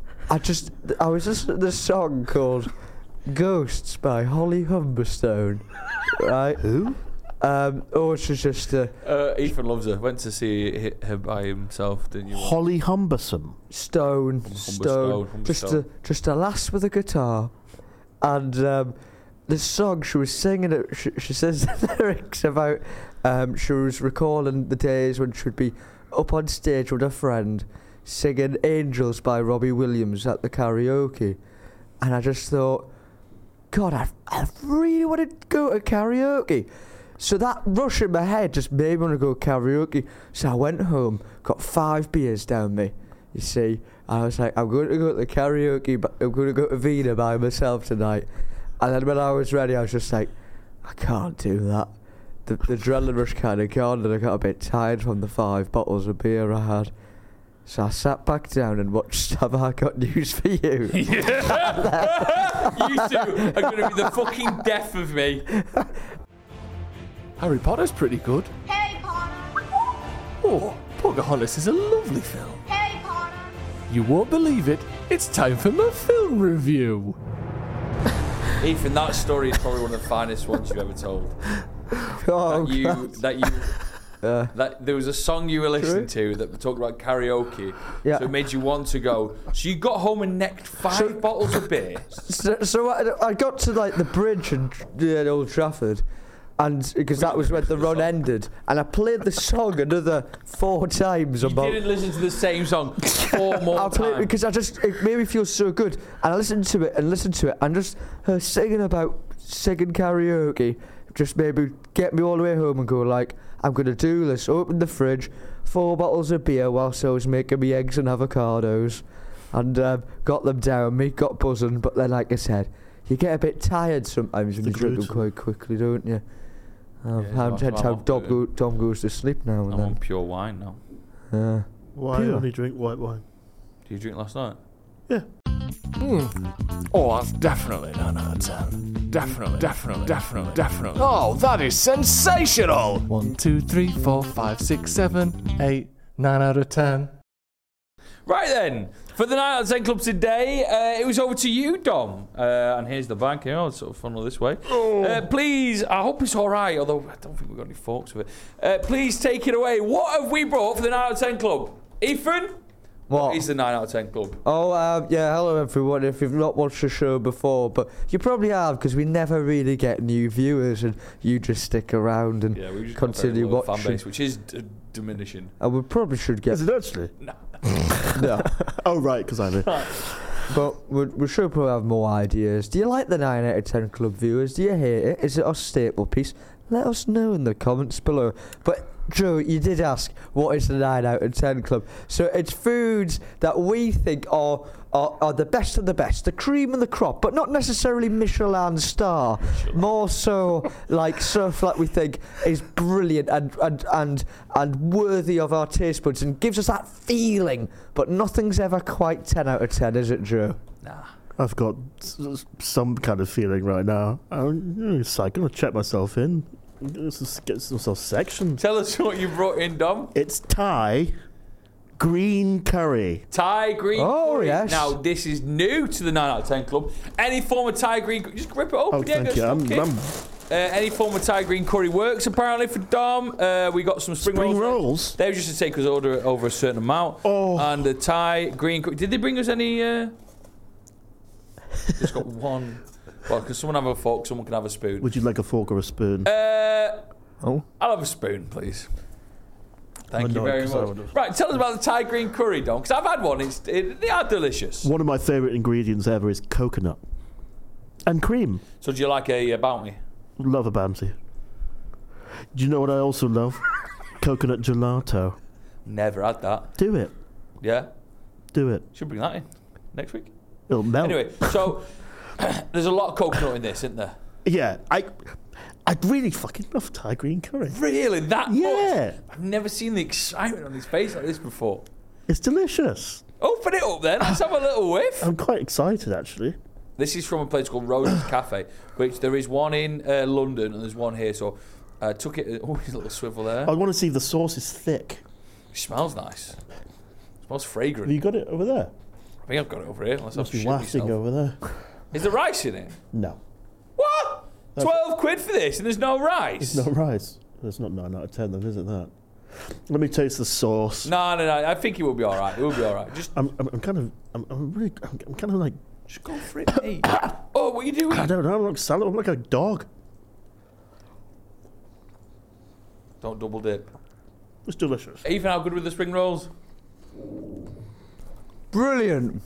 I just, I was listening to this song called Ghosts by Holly Humberstone, right? Who? Um, oh, it's just a Uh, Ethan loves her. Went to see hi- her by himself, didn't you? Holly Humberson. stone, Humber stone, Stone, Humber just Stone. a, just a lass with a guitar. And um, this song, she was singing it, she, she says the lyrics about, um, she was recalling the days when she would be up on stage with a friend singing Angels by Robbie Williams at the karaoke. And I just thought, God, I, I really want to go to karaoke. So that rush in my head just made me want to go karaoke. So I went home, got five beers down me, you see. I was like, I'm going to go to the karaoke, but I'm going to go to Vienna by myself tonight. And then when I was ready, I was just like, I can't do that. The, the adrenaline rush kind of gone, and I got a bit tired from the five bottles of beer I had. So I sat back down and watched Have I Got News For You? You two are going to be the fucking death of me. Harry Potter's pretty good. Harry Potter. Oh, Pocahontas is a lovely film. Harry Potter. You won't believe it. It's time for my film review. Ethan, that story is probably one of the finest ones you've ever told. Oh, that you, God. that you, Uh, that there was a song you were listening to that talked about karaoke, Yeah. so it made you want to go. So you got home and necked five So- bottles of beer. So, so I, I got to like the bridge in uh, Old Trafford, and because that was when the run ended, and I played the song another four times. You about didn't listen to the same song four more I played it times. because I just it made me feel so good, and I listened to it and listened to it, and just her singing about singing karaoke just made me get me all the way home and go like, I'm gonna do this. Open the fridge, four bottles of beer whilst I was making me eggs and avocados, and um, got them down. Me got buzzing, but then like I said, you get a bit tired sometimes when The you drink them gluten. quite quickly, don't you? Um, Yeah, how well, hence well, how I'm Dom, good. go, Dom goes to sleep now and I'm on then. pure wine now. Yeah. Why Pure. only drink white wine? Did you drink last night? Oh, that's definitely nine out of ten. Definitely, definitely, definitely, definitely. Oh, that is sensational! One, two, three, four, five, six, seven, eight, nine out of ten. Right then, for the nine out of ten club today, uh, it was over to you, Dom. Uh, and here's the bank. You know, it's sort of funnel this way. Uh, please, I hope it's all right. Although I don't think we've got any forks with it. Uh, please take it away. What have we brought for the nine out of ten club? Ethan, What? is the nine out of ten club? Oh, um, yeah, hello everyone. If you've not watched the show before, but you probably have, because we never really get new viewers, and you just stick around and Yeah, we just continue got a very loyal fan watching. base, which is d- diminishing. And we probably should get Is it actually? no, Oh, right, because I know. but we, we should probably have more ideas. Do you like the nine out of ten club viewers? Do you hate it? Is it a staple piece? Let us know in the comments below. But Joe, you did ask, what is the nine out of ten club? So it's foods that we think are, are are the best of the best, the cream of the crop, but not necessarily Michelin star. More so like stuff like we think is brilliant and, and, and, and worthy of our taste buds and gives us that feeling. But nothing's ever quite ten out of ten, is it, Joe? Nah. I've got s- s- some kind of feeling right now. I'm, it's like, I'm going to check myself in. Let's just get myself sectioned. Tell us what you brought in, Dom. It's Thai green curry. Thai green Oh, curry. yes. Now, this is new to the nine out of ten club. Any form of Thai green curry, just rip it open. Oh, yeah, thank get you. I'm, stuck in. I'm Uh, any form of Thai green curry works apparently for Dom. Uh, we got some spring, spring rolls. rolls. They were just to take us order over a certain amount. Oh. And the Thai green curry. Did they bring us any? Uh... Just got one. Well, can someone have a fork? Someone can have a spoon. Would you like a fork or a spoon? Uh, Oh. I'll have a spoon, please. Thank I'm you not, very 'cause I much. would've- Right, tell us about the Thai green curry, Dom. Because I've had one. It's it, they are delicious. One of my favourite ingredients ever is coconut and cream. So do you like a, a bounty? Love a bounty. Do you know what I also love? Coconut gelato. Never had that. Do it. Yeah, Do it. should bring that in next week. It'll melt. Anyway, so there's a lot of coconut in this, isn't there? Yeah, I, I really fucking love Thai green curry. Really, that Yeah. much? I've never seen the excitement on his face like this before. It's delicious. Open it up then. Let's have a little whiff. I'm quite excited, actually. This is from a place called Rose's Cafe, which there is one in uh, London and there's one here. So I uh, took it. Oh, his little swivel there. I want to see if the sauce is thick. It smells nice. It smells Have fragrant. you got it over there? I think I've got it over here. Unless I've Must be shit wafting myself. over there. Is there rice in it? No. What? That's- Twelve quid for this and there's no rice. It's not rice. It's not nine out of ten, then, is it that? Let me taste the sauce. No, no, no. I think it will be all right. It will be all right. Just, I'm, I'm, I'm kind of, I'm, I'm really, I'm, I'm kind of like, just go for it, mate. Oh, what are you doing? I don't know, I'm like salad. I'm like a dog. Don't double dip. It's delicious. Ethan, how good with the spring rolls? Brilliant.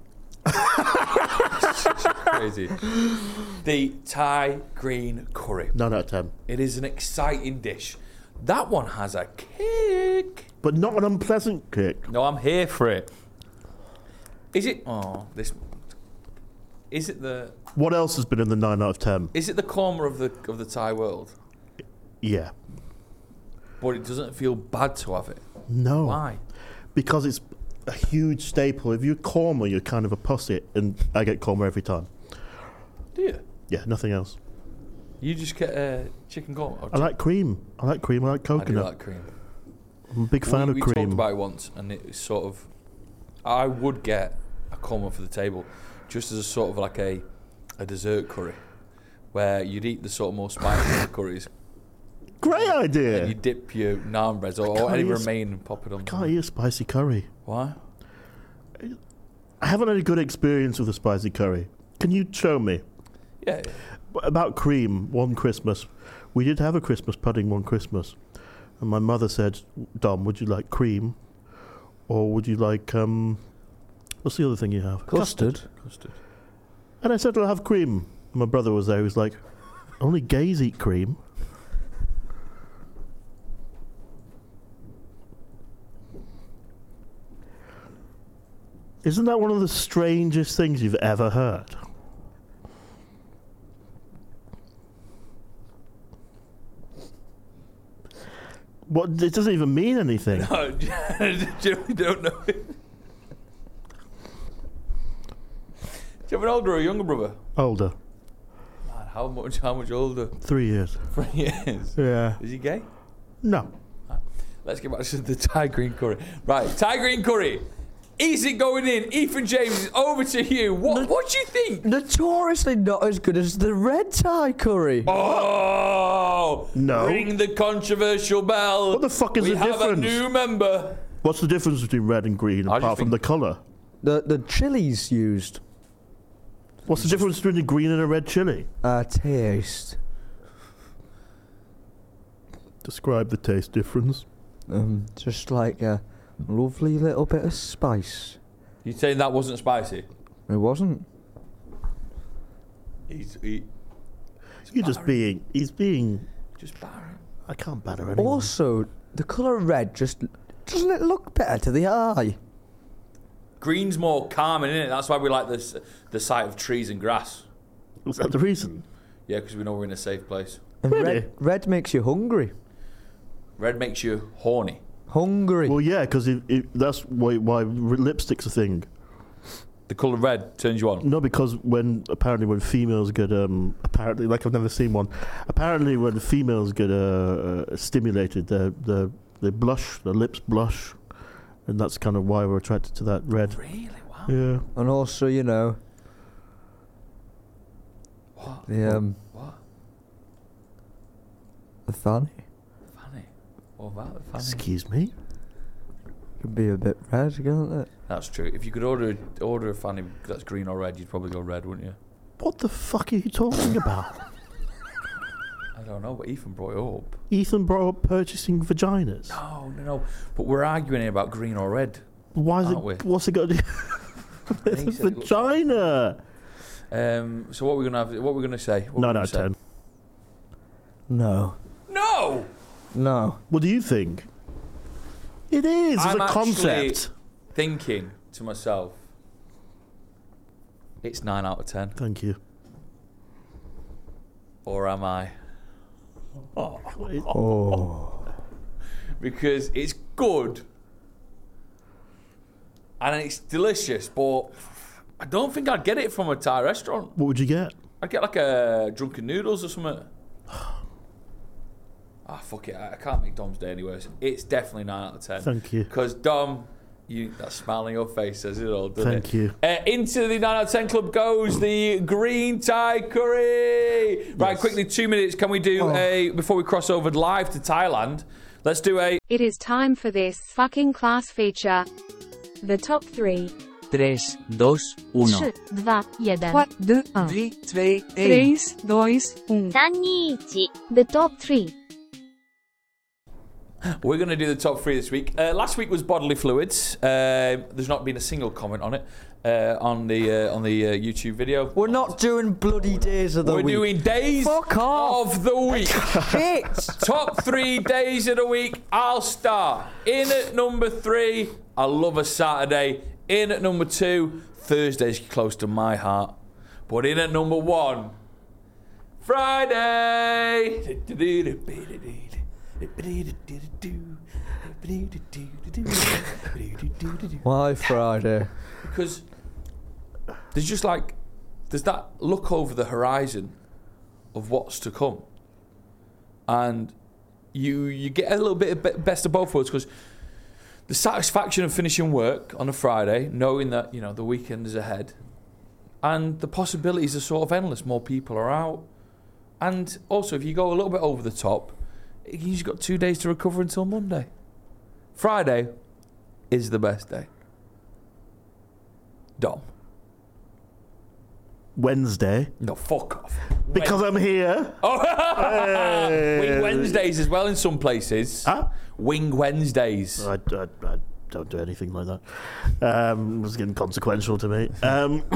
Crazy. The Thai green curry. Nine out of ten. It is an exciting dish. That one has a kick. But not an unpleasant kick. No, I'm here for it. Is it? Oh, this. Is it the? What else has been in the nine out of ten? Is it the korma of the of the Thai world? Yeah. But it doesn't feel bad to have it. No. Why? Because it's a huge staple. If you're korma, you're kind of a pussy, and I get korma every time. Do you? Yeah, nothing else. You just get uh, chicken korma. Or I like cream. I like cream. I like I do coconut. like cream. I'm a big fan we, of we cream. talked about it once, and it was sort of. I would get a korma for the table, just as a sort of like a, a dessert curry, where you'd eat the sort of more spicy curries, Great and idea. you dip your naan breads or, or can't any eat a sp- remain and pop it on. Can't eat a spicy curry. Why? I haven't had a good experience with a spicy curry. Can you show me? Yeah. About cream, one Christmas, we did have a Christmas pudding one Christmas, and my mother said, "Dom, would you like cream, or would you like um, what's the other thing you have? Custard. Custard. And I said, "I'll have cream." And my brother was there. He was like, "Only gays eat cream." Isn't that one of the strangest things you've ever heard? What? It doesn't even mean anything. No, generally don't know it. Do you have an older or a younger brother? Older, Man, how much? How much older? three years. Three years. Yeah. Is he gay? No. Let's get back to the Thai green curry. Right, Thai green curry. Is it going in? Ethan James, over to you. What What do you think? Notoriously not as good as the red Thai curry. Oh No. Ring the controversial bell. What the fuck is we the have difference? a new member. What's the difference between red and green I just apart from the think- colour? The the chilies used. What's the difference between a green and a red chili? Uh, taste. Describe the taste difference. Um, just like a lovely little bit of spice. You saying that wasn't spicy? It wasn't. He's he, You're just being. He's being. just barren. I can't batter anyone. Also, the colour red just doesn't it look better to the eye? Green's more calming, isn't it? That's why we like this the sight of trees and grass. Is that the reason? Yeah, because we know we're in a safe place. And Really? red, red makes you hungry. Red makes you horny. Hungry. Well, yeah, because that's why, why r- lipstick's a thing. The colour red turns you on. No, because when apparently when females get um apparently like I've never seen one. Apparently when females get uh, uh stimulated, the the they blush, their lips blush, and that's kind of why we're attracted to that red. Really? Wow. Yeah. And also, you know, What? the um, What? the fanny Fanny. What about the fanny? Excuse me. can be a bit red, can't it? That's true. If you could order order a fanny that's green or red, you'd probably go red, wouldn't you? What the fuck are you talking about? I don't know, but Ethan brought it up. Ethan brought up purchasing vaginas. No, no, no. But we're arguing about green or red. Why is it? Aren't we? What's it got to do with He a said it looks vagina? Um, so what we're gonna have? What we're gonna say? What Nine we're out of gonna ten. say? No. No. No. What do you think? It is as I'm a actually concept. thinking to myself, it's nine out of ten, Thank you. or am I? Oh, it- Oh. Because it's good and it's delicious, but I don't think I'd get it from a Thai restaurant. what would you get? I'd get like a drunken noodles or something. Ah, fuck it. I I can't make Dom's day any worse. It's definitely nine out of ten. Thank you. Because Dom, you that smile on your face says it all, doesn't Thank it? you. Uh, into the nine out of ten club goes the green Thai curry. Right, Yes. quickly, two minutes. Can we do Oh. a before we cross over live to Thailand? Let's do a It is time for this fucking class feature. The top three. tres, dos, uno. trzy, dwa, jeden. trzy, dwa, jeden. três, dois, um. The top three. We're going to do the top three this week. Uh, last week was bodily fluids. Uh, there's not been a single comment on it uh, on the uh, on the uh, YouTube video. We're not doing bloody days of the We're week. doing days Fuck off. of the week. Shit. Top three days of the week. I'll start. In at number three, I love a Saturday. In at number two, Thursday's close to my heart. But in at number one, Friday. Why Friday? Because there's just like, there's that look over the horizon of what's to come. And you you get a little bit of be- best of both worlds, because the satisfaction of finishing work on a Friday, knowing that, you know, the weekend is ahead, and the possibilities are sort of endless. More people are out. And also, if you go a little bit over the top, you've got two days to recover until Monday. Friday is the best day. Dom. Wednesday. No, fuck off. Because I'm here. Oh, Hey. Wing Wednesdays as well in some places. Huh? Wing Wednesdays. I, I, I don't do anything like that. Um, it's getting consequential to me. Um,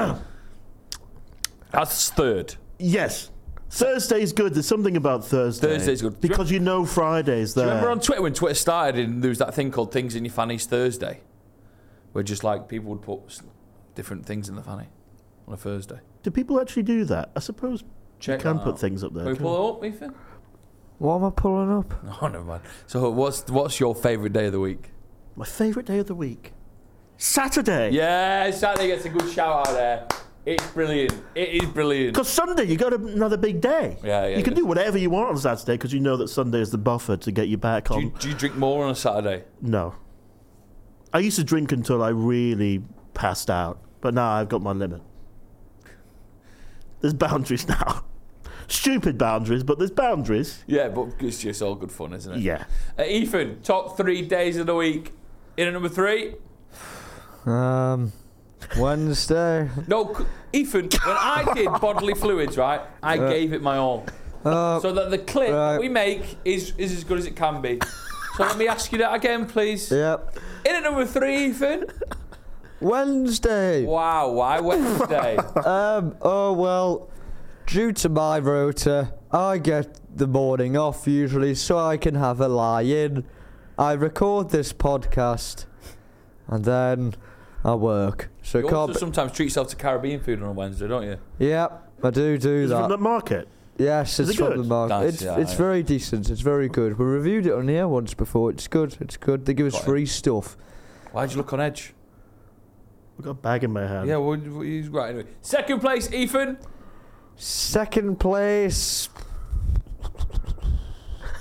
That's third. yes. Thursday's good. There's something about Thursday. Thursday's good. Because you know Friday's Do there. you remember on Twitter when Twitter started and there was that thing called Things in Your Fanny's Thursday? Where just like people would put s- different things in the fanny on a Thursday. Do people actually do that? I suppose Check you can that put out. things up there. Can we can't pull it up, Ethan? What am I pulling up? Oh, never mind. So what's what's your favourite day of the week? My favourite day of the week? Saturday. Yeah, Saturday gets a good shout out there. It's brilliant. It is brilliant. Because Sunday, you got another big day. Yeah, yeah, You can yeah. do whatever you want on Saturday because you know that Sunday is the buffer to get you back Do on. you, do you drink more on a Saturday? No. I used to drink until I really passed out, but now I've got my limit. There's boundaries now. Stupid boundaries, but there's boundaries. Yeah, but it's just all good fun, isn't it? Yeah. Uh, Ethan, top three days of the week. In at number three. Um, Wednesday. No, c- Ethan, when I did bodily fluids, right, I Uh, gave it my all. Uh, So that the clip right. we make is, is as good as it can be. So let me ask you that again, please. Yep. In at number three, Ethan. Wednesday. Wow, why Wednesday? Um. Oh well. Due to my rota, I get the morning off usually, so I can have a lie in. I record this podcast, and then I work. So You it can't. also Be, sometimes treat yourself to Caribbean food on a Wednesday, don't you? yep, I do do Is it from that. the market? Yes, Is it's it from good? the market. Nice, it's yeah, it's yeah. very decent. It's very good. We reviewed it on here once before. It's good. It's good. They give us Got it. free stuff. Why'd you look on edge? I've got a bag in my hand. Yeah, well, he's right anyway. Second place, Ethan. Second place.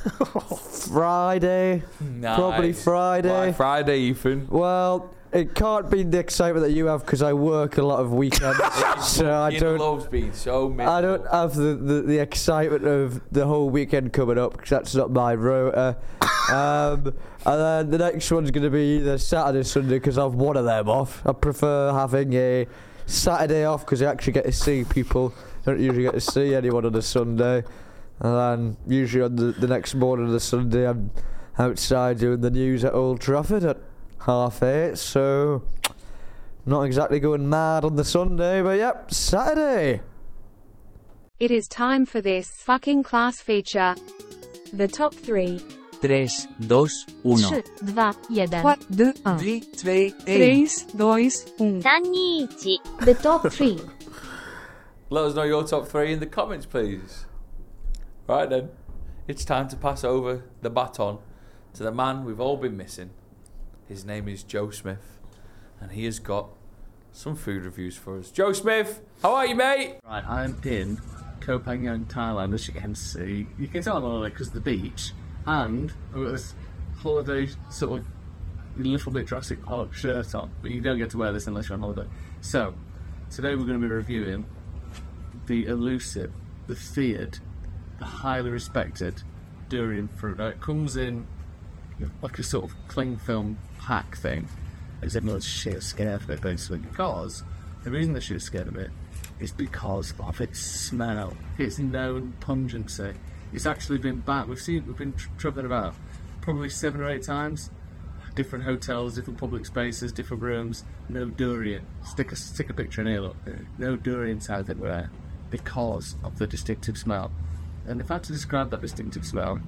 Friday. Nice. Probably Friday. Why Friday, Ethan? Well, it can't be the excitement that you have because I work a lot of weekends. so I Ian don't. loves being so miserable. I don't have the, the, the excitement of the whole weekend coming up because that's not my rota. um, and then the next one's going to be either Saturday, Sunday because I've one of them off. I prefer having a Saturday off because I actually get to see people. I don't usually get to see anyone on a Sunday. And then usually on the, the next morning of the Sunday, I'm outside doing the news at Old Trafford at half eight. So not exactly going mad on the Sunday, but yep, Saturday. It is time for this fucking class feature. The top three. tres, dos, uno. trzy, dwa, jeden. drie, twee, één. três, dois, um. The top three. Let us know your top three in the comments, please. Right then, it's time to pass over the baton to the man we've all been missing. His name is Joe Smith, and he has got some food reviews for us. Joe Smith, how are you, mate? Right, I'm in Koh Phangan, Thailand, as you can see. You can tell I'm on it because of the beach, and I've got this holiday sort of a little bit Jurassic Park shirt on, but you don't get to wear this unless you're on holiday. So, today we're going to be reviewing the elusive, the feared, the highly respected durian fruit. Now, it comes in like a sort of cling film pack thing. As everyone's shit scared of it, basically, because the reason they're shit scared of it is because of its smell, its known pungency. It's actually been back. We've seen, we've been tr- travelling about probably seven or eight times. Different hotels, different public spaces, different rooms. No durian. Stick a stick a picture in here. Look, no durian south everywhere because of the distinctive smell. And if I had to describe that distinctive smell,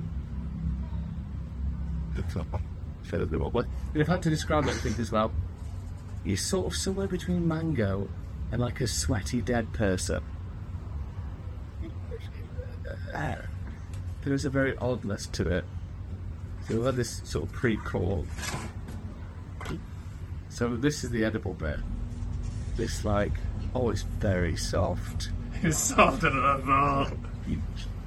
said it the wrong way. If I had to describe that distinctive smell, you're sort of somewhere between mango and like a sweaty dead person. There is a very oddness to it. So we've had this sort of pre-call. So this is the edible bit. This like, oh, it's very soft. It's softer than I thought. You,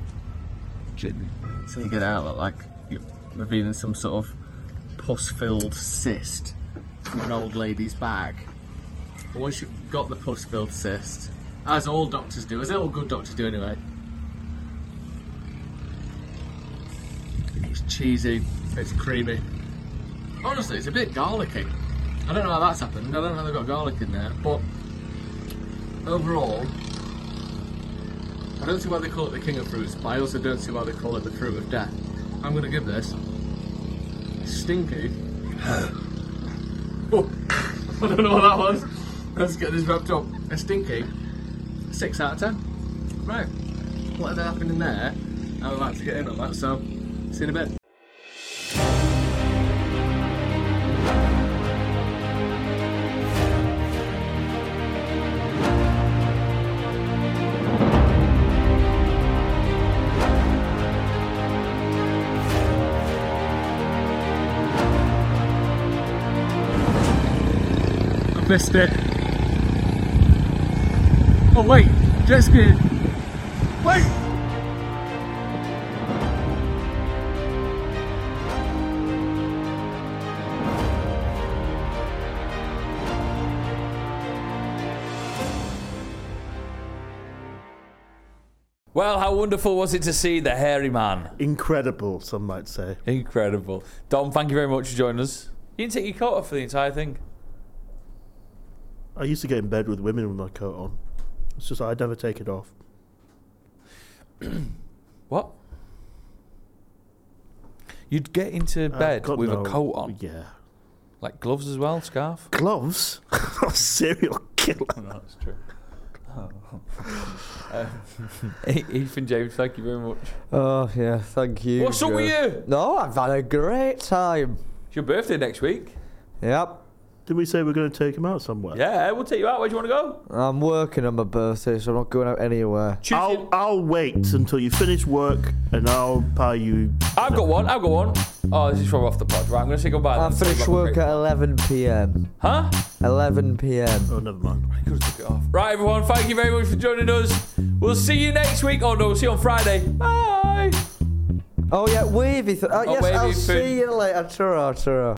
so you get out like you're revealing some sort of pus-filled cyst from an old lady's bag. But once you've got the pus-filled cyst, as all doctors do, as all good doctors do anyway, it's cheesy, it's creamy. Honestly, it's a bit garlicky. I don't know how that's happened. I don't know how they've got garlic in there, but overall, I don't see why they call it the king of fruits, but I also don't see why they call it the fruit of death. I'm going to give this stinky. Oh, I don't know what that was. Let's get this wrapped up. A stinky six out of ten. Right. Whatever happened in there, I'm about to get in on that, so see you in a bit. Missed it. Oh wait, jet ski. Wait. Well, how wonderful was it to see the hairy man? Incredible, some might say. Incredible. Dom, thank you very much for joining us. You didn't take your coat off for the entire thing. I used to get in bed with women with my coat on. It's just I'd never take it off. What? You'd get into bed got with no- a coat on? Yeah. Like gloves as well, scarf? Gloves? Serial killer. No, that's true. um, Ethan James, thank you very much. Oh, yeah, thank you. What's up with you? No, I've had a great time. It's your birthday next week. Yep. Did we say we're going to take him out somewhere? Yeah, we'll take you out. Where do you want to go? I'm working on my birthday, so I'm not going out anywhere. I'll, I'll wait until you finish work and I'll buy you... I've got one, I've got one. Oh, this is from off the pod. Right, I'm going to say goodbye. I then. finish work at eleven p.m. Huh? eleven p.m. Oh, never mind. I could have took it off. Right, everyone, thank you very much for joining us. We'll see you next week. Oh, no, we'll see you on Friday. Bye. Oh yeah, wavy. Th- uh, Oh, yes, wavy I'll food. see you later. Ta-ra, ta-ra.